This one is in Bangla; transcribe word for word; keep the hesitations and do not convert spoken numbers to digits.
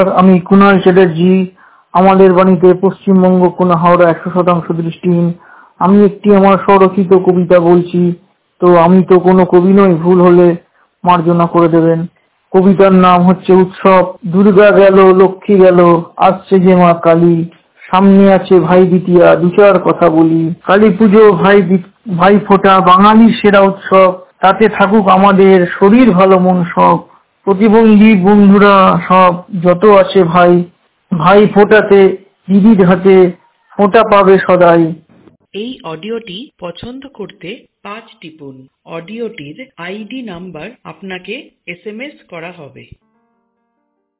আমি কুনাল চ্যাটার্জি। আমাদের বাণীতে পশ্চিমবঙ্গ কোন হাওড়া একশো শতাংশ দৃষ্টিহীন। আমি একটি আমার স্বরচিত কবিতা বলছি। তো আমি তো কোনো কবি নই, ভুল হলে মার্জনা করে দেবেন। কবিতার নাম হচ্ছে উৎসব। দুর্গা গেল, লক্ষ্মী গেল, আসছে যে মা কালী, সামনে আছে ভাই দ্বিতীয়া, দু চার কথা বলি। কালী পুজো, ভাই ভাই ফোঁটা বাঙালির সেরা উৎসব, তাতে থাকুক আমাদের শরীর ভালো মন সব। প্রতিবন্ধী বন্ধুরা সব যত আছে ভাই, ভাই ফোঁটাতে দিদির হাতে ফোঁটা পাবে সদাই। এই অডিওটি পছন্দ করতে পাঁচ টিপুন। অডিওটির আইডি নাম্বার আপনাকে এস এম এস করা হবে।